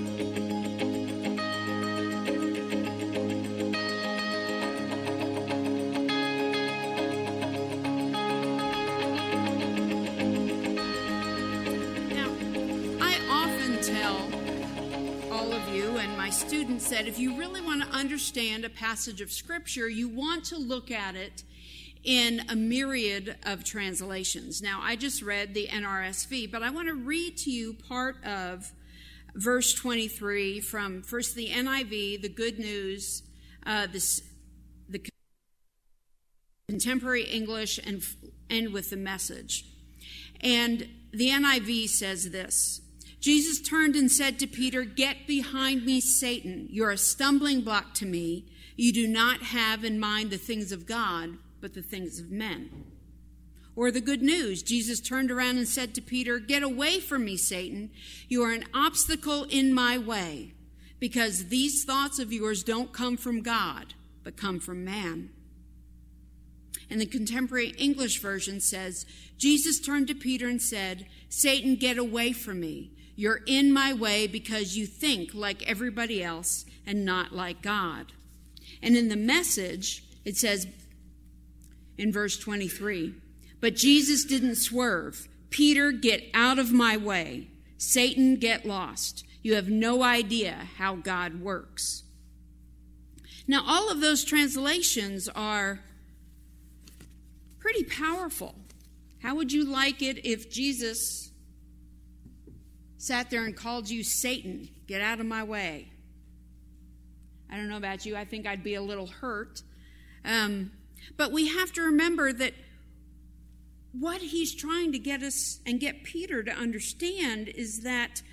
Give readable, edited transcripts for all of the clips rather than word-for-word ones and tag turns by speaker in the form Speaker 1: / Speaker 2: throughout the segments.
Speaker 1: Students said if you really want to understand a passage of Scripture, you want to look at it in a myriad of translations. Now, I just read the NRSV, but I want to read to you part of verse 23 from first the NIV, the Good News, the Contemporary English, and end with the Message. And the NIV says this: Jesus turned and said to Peter, "Get behind me, Satan. You're a stumbling block to me. You do not have in mind the things of God, but the things of men." Or the Good News, Jesus turned around and said to Peter, "Get away from me, Satan. You are an obstacle in my way, because these thoughts of yours don't come from God, but come from man." And the Contemporary English Version says, Jesus turned to Peter and said, "Satan, get away from me. You're in my way because you think like everybody else and not like God." And in the Message, it says in verse 23, "But Jesus didn't swerve. Peter, get out of my way. Satan, get lost. You have no idea how God works." Now, all of those translations are pretty powerful. How would you like it if Jesus sat there and called you Satan? Get out of my way. I don't know about you. I think I'd be a little hurt. But we have to remember that what he's trying to get us and get Peter to understand is that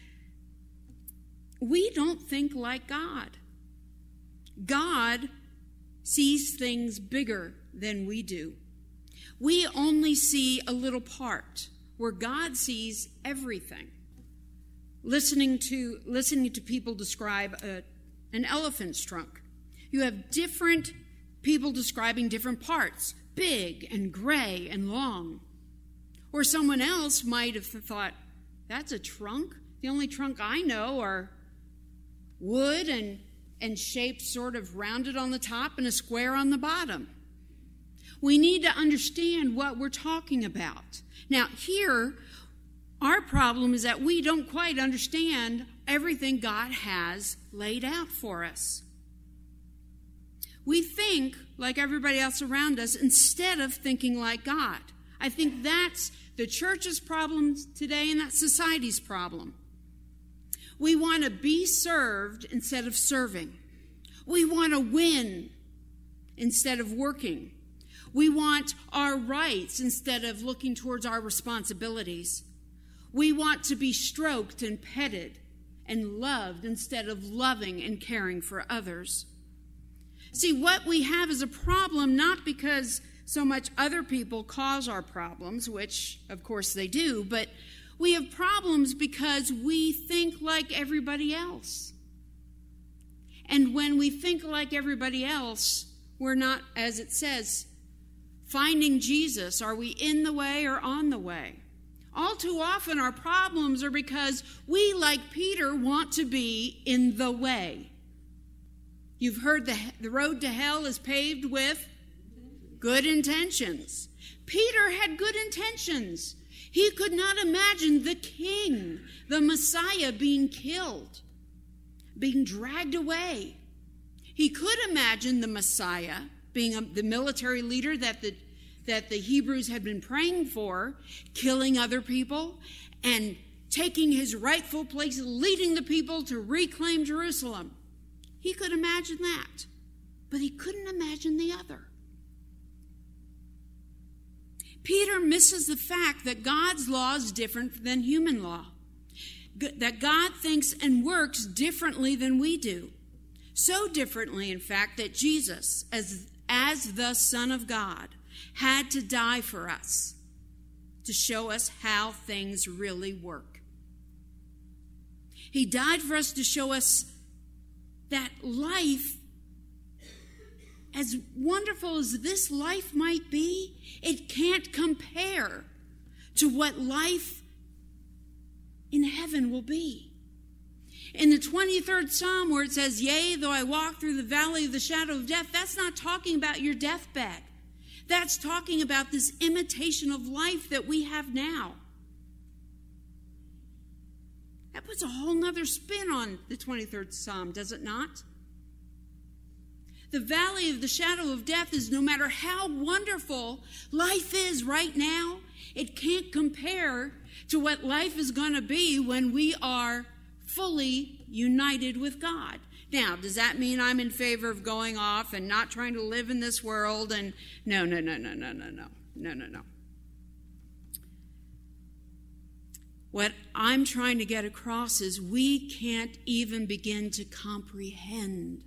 Speaker 1: we don't think like God. God sees things bigger than we do. We only see a little part, where God sees everything. Listening to people describe an elephant's trunk. You have different people describing different parts, big and gray and long. Or someone else might have thought, that's a trunk? The only trunk I know are wood and shaped sort of rounded on the top and a square on the bottom. We need to understand what we're talking about. Now, here, our problem is that we don't quite understand everything God has laid out for us. We think like everybody else around us instead of thinking like God. I think that's the church's problem today, and that's society's problem. We want to be served instead of serving. We want to win instead of working. We want our rights instead of looking towards our responsibilities. We want to be stroked and petted and loved instead of loving and caring for others. See, what we have is a problem not because so much other people cause our problems, which of course they do, but we have problems because we think like everybody else. And when we think like everybody else, we're not, as it says, finding Jesus. Are we in the way or on the way? All too often our problems are because we, like Peter, want to be in the way. You've heard the road to hell is paved with good intentions. Peter had good intentions. He could not imagine the king, the Messiah, being killed, being dragged away. He could imagine the Messiah being the military leader that the Hebrews had been praying for, killing other people and taking his rightful place, leading the people to reclaim Jerusalem. He could imagine that, but he couldn't imagine the other. Peter misses the fact that God's law is different than human law, that God thinks and works differently than we do. So differently, in fact, that Jesus, as the Son of God, had to die for us to show us how things really work. He died for us to show us that life, as wonderful as this life might be, it can't compare to what life in heaven will be. In the 23rd Psalm where it says, yea, though I walk through the valley of the shadow of death, that's not talking about your deathbed. That's talking about this imitation of life that we have now. That puts a whole nother spin on the 23rd Psalm, does it not? The valley of the shadow of death is, no matter how wonderful life is right now, it can't compare to what life is going to be when we are fully united with God. Now, does that mean I'm in favor of going off and not trying to live in this world? And no. What I'm trying to get across is we can't even begin to comprehend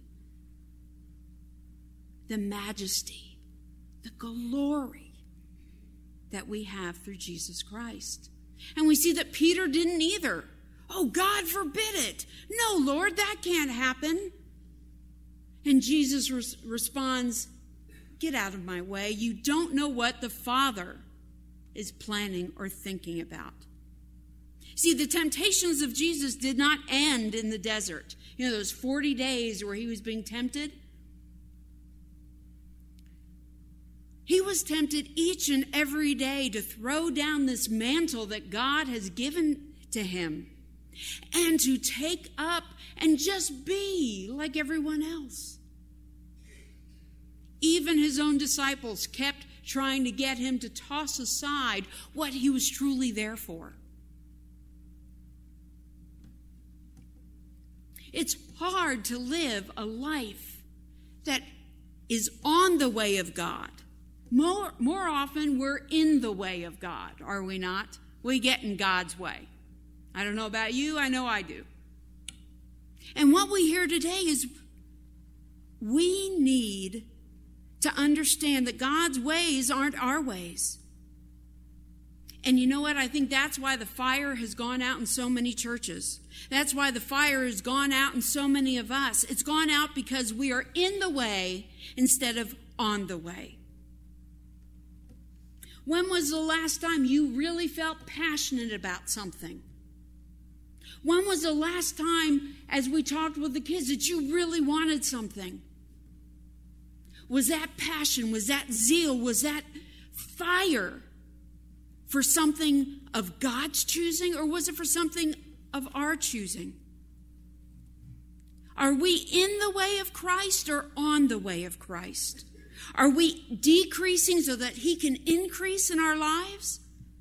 Speaker 1: the majesty, the glory that we have through Jesus Christ. And we see that Peter didn't either. Oh, God forbid it. No, Lord, that can't happen. And Jesus responds, get out of my way. You don't know what the Father is planning or thinking about. See, the temptations of Jesus did not end in the desert. You know, those 40 days where he was being tempted. He was tempted each and every day to throw down this mantle that God has given to him and to take up and just be like everyone else. Even his own disciples kept trying to get him to toss aside what he was truly there for. It's hard to live a life that is on the way of God. More often, we're in the way of God, are we not? We get in God's way. I don't know about you, I know I do. And what we hear today is we need to understand that God's ways aren't our ways. And you know what? I think that's why the fire has gone out in so many churches. That's why the fire has gone out in so many of us. It's gone out because we are in the way instead of on the way. When was the last time you really felt passionate about something? When was the last time, as we talked with the kids, that you really wanted something? Was that passion? Was that zeal? Was that fire for something of God's choosing, or was it for something of our choosing? Are we in the way of Christ or on the way of Christ? Are we decreasing so that he can increase in our lives?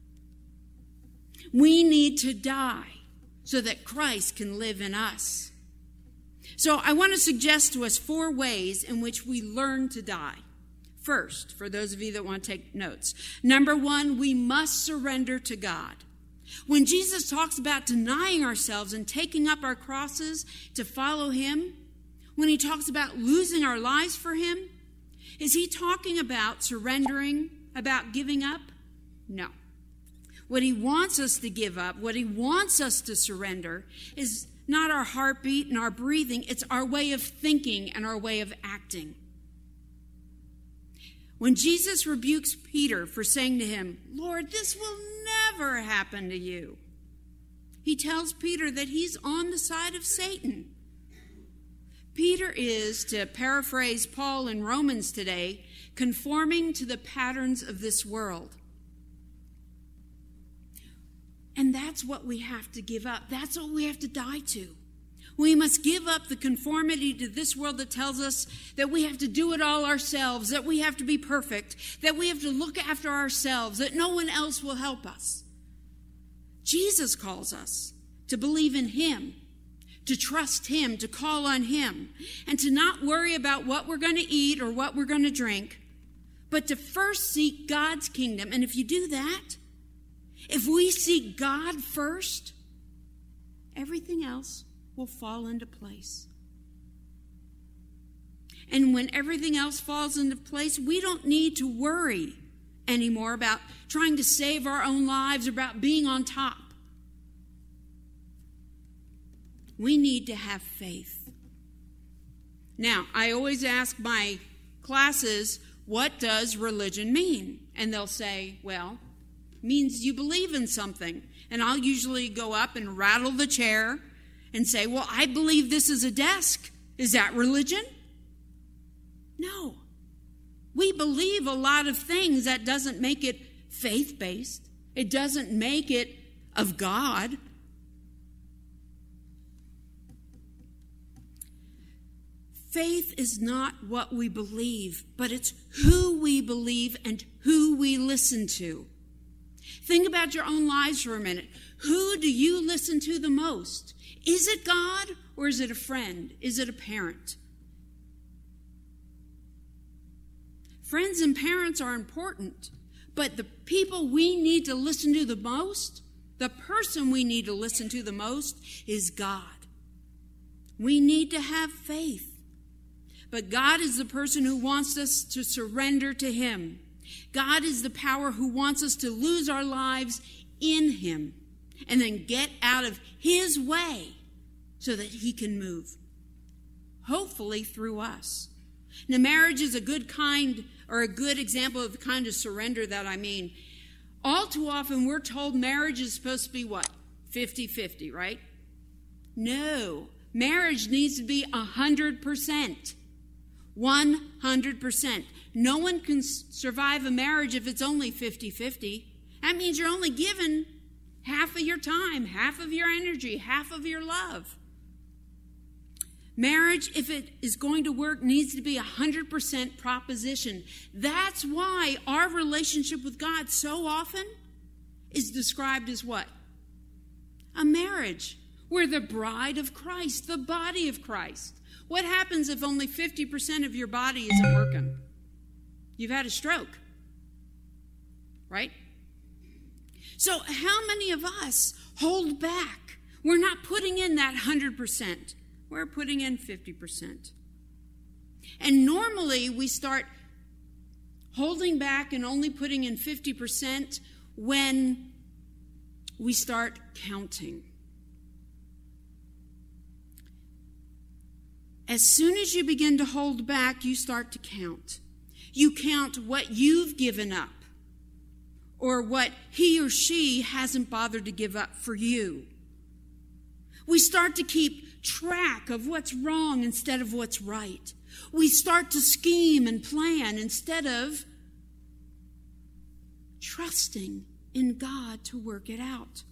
Speaker 1: We need to die so that Christ can live in us. So I want to suggest to us 4 ways in which we learn to die. First, for those of you that want to take notes, number 1, we must surrender to God. When Jesus talks about denying ourselves and taking up our crosses to follow him, when he talks about losing our lives for him, is he talking about surrendering, about giving up? No. What he wants us to give up, what he wants us to surrender, is not our heartbeat and our breathing. It's our way of thinking and our way of acting. When Jesus rebukes Peter for saying to him, Lord, this will never happen to you, he tells Peter that he's on the side of Satan. Peter is, to paraphrase Paul in Romans today, conforming to the patterns of this world. And that's what we have to give up. That's what we have to die to. We must give up the conformity to this world that tells us that we have to do it all ourselves, that we have to be perfect, that we have to look after ourselves, that no one else will help us. Jesus calls us to believe in him, to trust him, to call on him, and to not worry about what we're going to eat or what we're going to drink, but to first seek God's kingdom. And if you do that, if we seek God first, everything else will fall into place. And when everything else falls into place, we don't need to worry anymore about trying to save our own lives or about being on top. We need to have faith. Now, I always ask my classes, what does religion mean? And they'll say, well, it means you believe in something. And I'll usually go up and rattle the chair and say, well, I believe this is a desk. Is that religion? No. We believe a lot of things. That doesn't make it faith-based. It doesn't make it of God. Faith is not what we believe, but it's who we believe and who we listen to. Think about your own lives for a minute. Who do you listen to the most? Is it God or is it a friend? Is it a parent? Friends and parents are important, but the people we need to listen to the most, the person we need to listen to the most is God. We need to have faith. But God is the person who wants us to surrender to him. God is the power who wants us to lose our lives in him and then get out of his way so that he can move, hopefully through us. Now, marriage is a good example of the kind of surrender that I mean. All too often, we're told marriage is supposed to be what? 50-50, right? No. Marriage needs to be 100%. 100%. No one can survive a marriage if it's only 50-50. That means you're only given half of your time, half of your energy, half of your love. Marriage, if it is going to work, needs to be 100% proposition. That's why our relationship with God so often is described as what? A marriage. We're the bride of Christ, the body of Christ. What happens if only 50% of your body isn't working? You've had a stroke, right? So how many of us hold back? We're not putting in that 100%. We're putting in 50%. And normally we start holding back and only putting in 50% when we start counting. As soon as you begin to hold back, you start to count. You count what you've given up or what he or she hasn't bothered to give up for you. We start to keep track of what's wrong instead of what's right. We start to scheme and plan instead of trusting in God to work it out.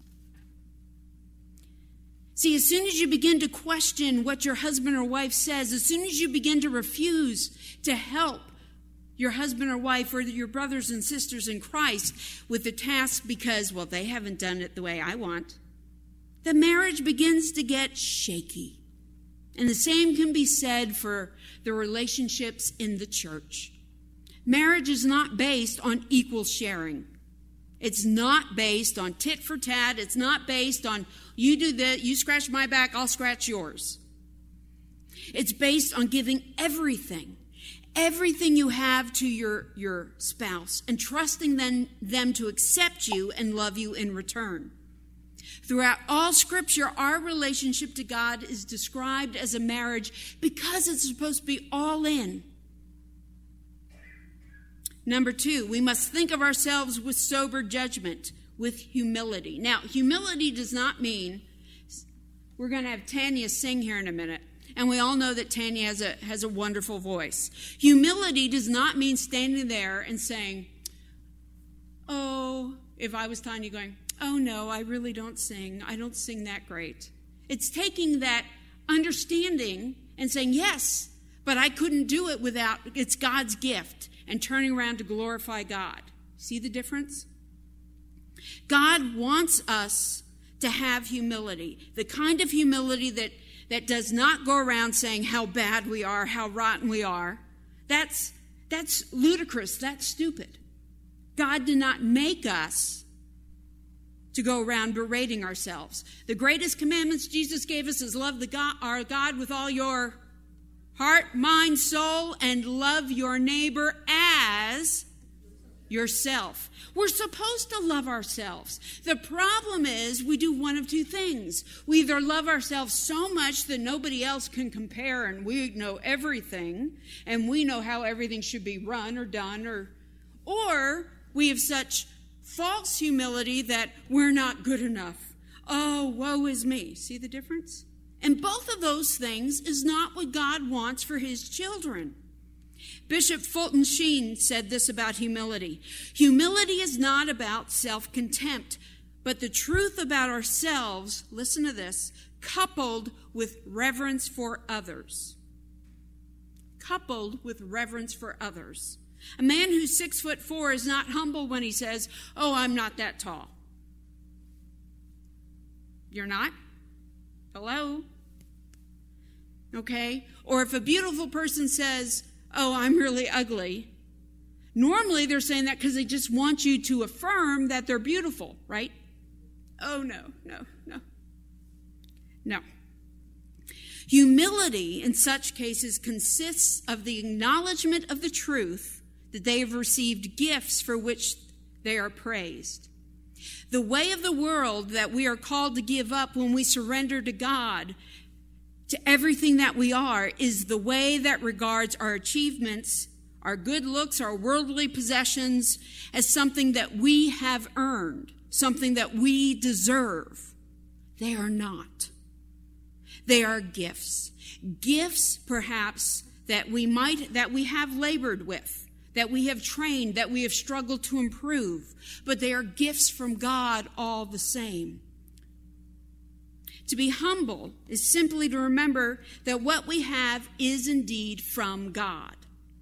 Speaker 1: See, as soon as you begin to question what your husband or wife says, as soon as you begin to refuse to help your husband or wife or your brothers and sisters in Christ with the task because, well, they haven't done it the way I want, the marriage begins to get shaky. And the same can be said for the relationships in the church. Marriage is not based on equal sharing. It's not based on tit for tat. It's not based on you do that, you scratch my back, I'll scratch yours. It's based on giving everything you have to your spouse and trusting them to accept you and love you in return. Throughout all Scripture, our relationship to God is described as a marriage because it's supposed to be all in. Number 2, we must think of ourselves with sober judgment, with humility. Now, humility does not mean, we're going to have Tanya sing here in a minute, and we all know that Tanya has a wonderful voice. Humility does not mean standing there and saying, oh, if I was Tanya going, oh no, I really don't sing. I don't sing that great. It's taking that understanding and saying, yes, but I couldn't do it without, it's God's gift, and turning around to glorify God. See the difference? God wants us to have humility, the kind of humility that does not go around saying how bad we are, how rotten we are. That's ludicrous. That's stupid. God did not make us to go around berating ourselves. The greatest commandments Jesus gave us is love our God with all your heart, mind, soul, and love your neighbor as yourself. We're supposed to love ourselves. The problem is we do one of two things. We either love ourselves so much that nobody else can compare and we know everything and we know how everything should be run or done, or we have such false humility that we're not good enough. oh, woe is me. See the difference? And both of those things is not what God wants for his children. Bishop Fulton Sheen said this about humility. Humility is not about self-contempt, but the truth about ourselves, listen to this, coupled with reverence for others. Coupled with reverence for others. A man who's 6'4" is not humble when he says, oh, I'm not that tall. You're not? Hello? Okay? Or if a beautiful person says, oh, I'm really ugly, normally they're saying that because they just want you to affirm that they're beautiful, right? Oh, no. Humility in such cases consists of the acknowledgement of the truth that they have received gifts for which they are praised. The way of the world that we are called to give up when we surrender to God, to everything that we are, is the way that regards our achievements, our good looks, our worldly possessions as something that we have earned, something that we deserve. They are not. They are gifts. Gifts, perhaps, that we have labored with, that we have trained, that we have struggled to improve, but they are gifts from God all the same. To be humble is simply to remember that what we have is indeed from God,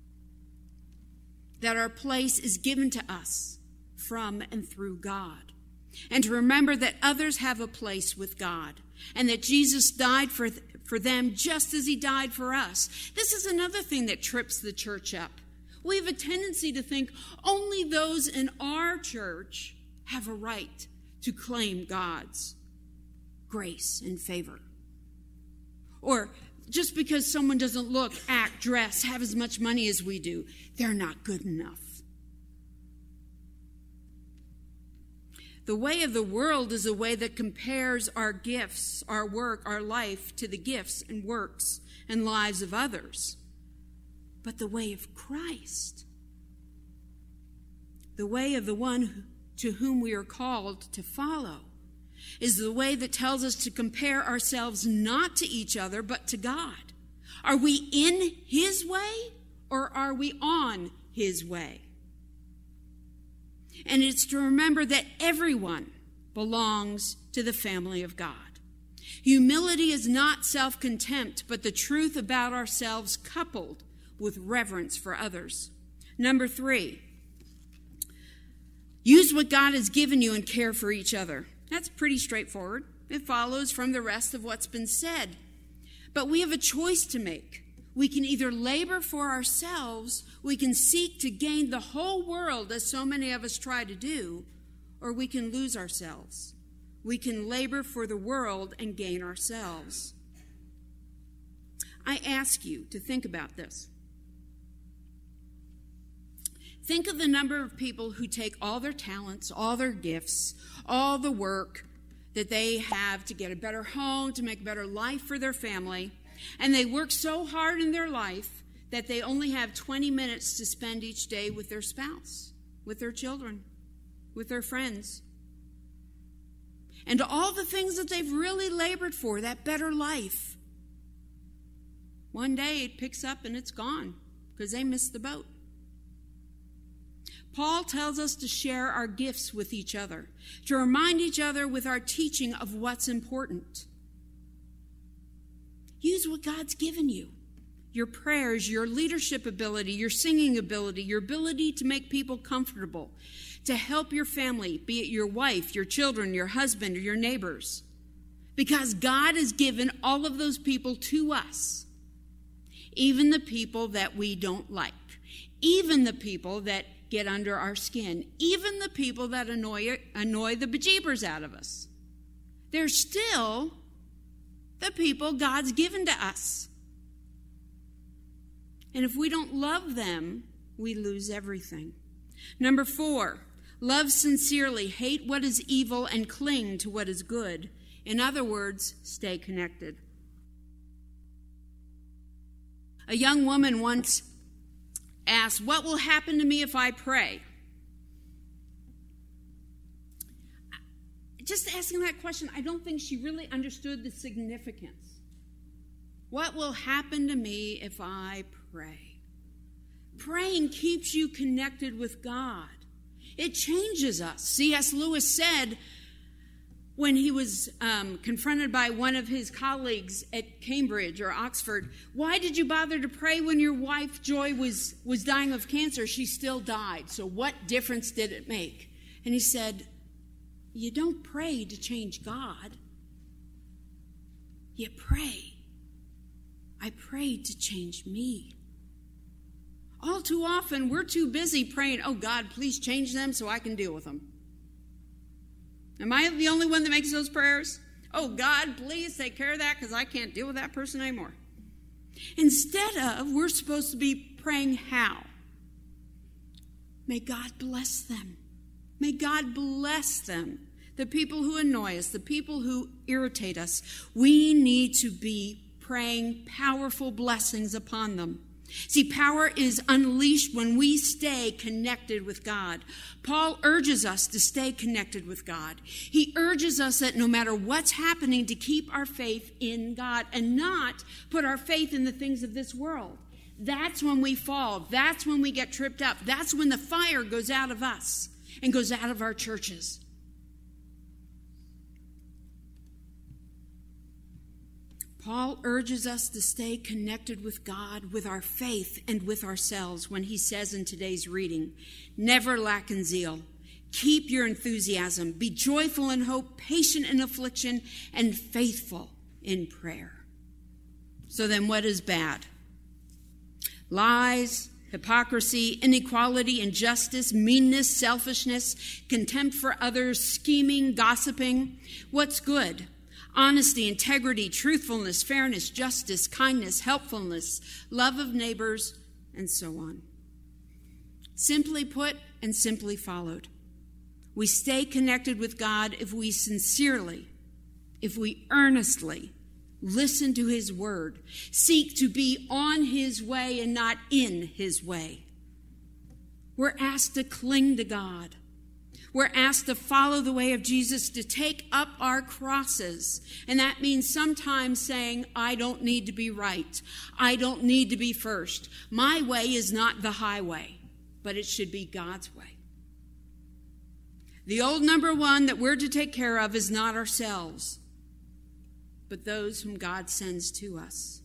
Speaker 1: that our place is given to us from and through God, and to remember that others have a place with God, and that Jesus died for them just as he died for us. This is another thing that trips the church up. We have a tendency to think only those in our church have a right to claim God's grace and favor. Or just because someone doesn't look, act, dress, have as much money as we do, they're not good enough. The way of the world is a way that compares our gifts, our work, our life to the gifts and works and lives of others. But the way of Christ, the way of the one to whom we are called to follow, is the way that tells us to compare ourselves not to each other, but to God. Are we in his way or are we on his way? And it's to remember that everyone belongs to the family of God. Humility is not self-contempt, but the truth about ourselves coupled with reverence for others. Number 3, use what God has given you and care for each other. That's pretty straightforward. It follows from the rest of what's been said. But we have a choice to make. We can either labor for ourselves, we can seek to gain the whole world, as so many of us try to do, or we can lose ourselves. We can labor for the world and gain ourselves. I ask you to think about this. Think of the number of people who take all their talents, all their gifts, all the work that they have to get a better home, to make a better life for their family, and they work so hard in their life that they only have 20 minutes to spend each day with their spouse, with their children, with their friends. And all the things that they've really labored for, that better life, one day it picks up and it's gone because they missed the boat. Paul tells us to share our gifts with each other, to remind each other with our teaching of what's important. Use what God's given you. Your prayers, your leadership ability, your singing ability, your ability to make people comfortable, to help your family, be it your wife, your children, your husband, or your neighbors. Because God has given all of those people to us, even the people that we don't like, even the people that get under our skin, even the people that annoy the bejeebers out of us. They're still the people God's given to us. And if we don't love them, we lose everything. Number 4, love sincerely, hate what is evil, and cling to what is good. In other words, stay connected. A young woman once asked, "What will happen to me if I pray?" just asking that question, I don't think she really understood the significance. What will happen to me if I pray? Praying keeps you connected with God. It changes us. C.S. Lewis said when he was confronted by one of his colleagues at Cambridge or Oxford, why did you bother to pray when your wife, Joy, was dying of cancer? She still died. So what difference did it make? And he said, you don't pray to change God. You pray. I prayed to change me. All too often, we're too busy praying, oh, God, please change them so I can deal with them. Am I the only one that makes those prayers? Oh, God, please take care of that because I can't deal with that person anymore. Instead of, we're supposed to be praying how? May God bless them. May God bless them. The people who annoy us, the people who irritate us, we need to be praying powerful blessings upon them. See, power is unleashed when we stay connected with God. Paul urges us to stay connected with God. He urges us that no matter what's happening, to keep our faith in God and not put our faith in the things of this world. That's when we fall. That's when we get tripped up. That's when the fire goes out of us and goes out of our churches. Paul urges us to stay connected with God, with our faith, and with ourselves when he says in today's reading, never lack in zeal. Keep your enthusiasm. Be joyful in hope, patient in affliction, and faithful in prayer. So then what is bad? Lies, hypocrisy, inequality, injustice, meanness, selfishness, contempt for others, scheming, gossiping. What's good? Honesty, integrity, truthfulness, fairness, justice, kindness, helpfulness, love of neighbors, and so on. Simply put and simply followed. We stay connected with God if we sincerely, if we earnestly listen to his word, seek to be on his way and not in his way. We're asked to cling to God. We're asked to follow the way of Jesus, to take up our crosses. And that means sometimes saying, I don't need to be right. I don't need to be first. My way is not the highway, but it should be God's way. The old number one that we're to take care of is not ourselves, but those whom God sends to us.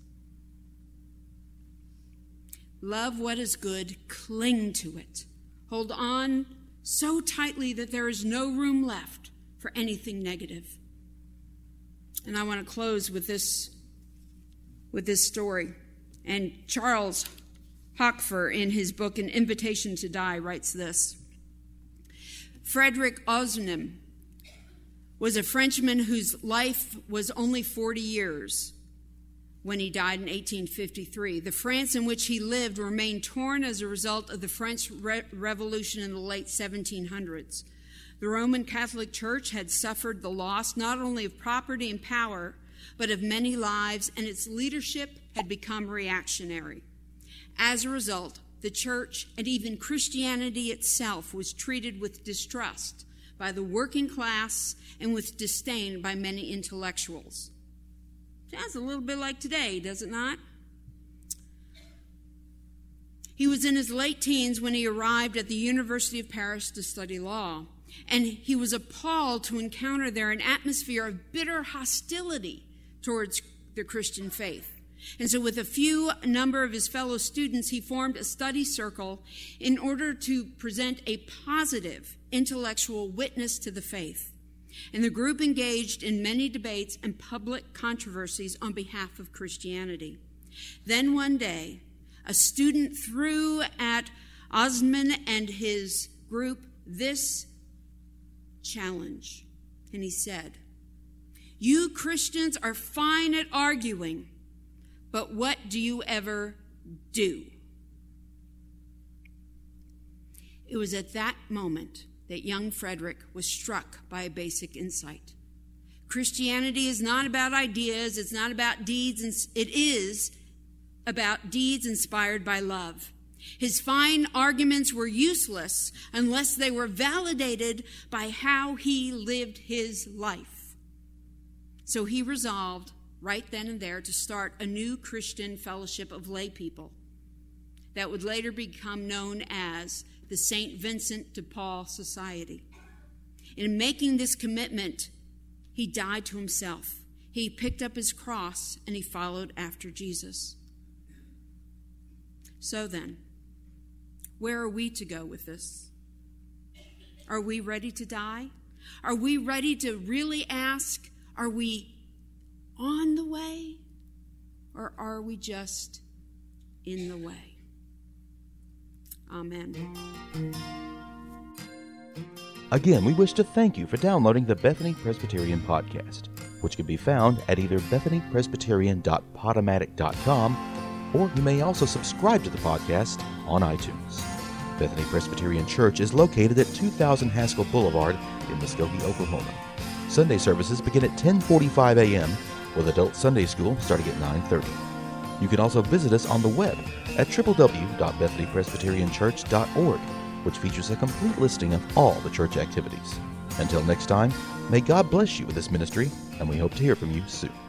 Speaker 1: Love what is good, cling to it. Hold on so tightly that there is no room left for anything negative. And I want to close with this story. And Charles Hochfer, in his book An Invitation to Die, writes this. Frederick Ozanam was a Frenchman whose life was only 40 years when he died in 1853. The France in which he lived remained torn as a result of the French Revolution in the late 1700s. The Roman Catholic Church had suffered the loss not only of property and power, but of many lives, and its leadership had become reactionary. As a result, the church and even Christianity itself was treated with distrust by the working class and with disdain by many intellectuals. Sounds a little bit like today, does it not? He was in his late teens when he arrived at the University of Paris to study law, and he was appalled to encounter there an atmosphere of bitter hostility towards the Christian faith. And so with a number of his fellow students, he formed a study circle in order to present a positive intellectual witness to the faith. And the group engaged in many debates and public controversies on behalf of Christianity. Then one day, a student threw at Osman and his group this challenge. And he said, "You Christians are fine at arguing, but what do you ever do?" It was at that moment that young Frederick was struck by a basic insight. Christianity is not about ideas, it's not about deeds, it is about deeds inspired by love. His fine arguments were useless unless they were validated by how he lived his life. So he resolved right then and there to start a new Christian fellowship of lay people that would later become known as the St. Vincent de Paul Society. In making this commitment, he died to himself. He picked up his cross and he followed after Jesus. So then, where are we to go with this? Are we ready to die? Are we ready to really ask, are we on the way, or are we just in the way? Amen.
Speaker 2: Again, we wish to thank you for downloading the Bethany Presbyterian Podcast, which can be found at either bethanypresbyterian.podomatic.com, or you may also subscribe to the podcast on iTunes. Bethany Presbyterian Church is located at 2000 Haskell Boulevard in Muskogee, Oklahoma. Sunday services begin at 10:45 a.m., with Adult Sunday School starting at 9:30. You can also visit us on the web at www.bethanypresbyterianchurch.org, which features a complete listing of all the church activities. Until next time, may God bless you with this ministry, and we hope to hear from you soon.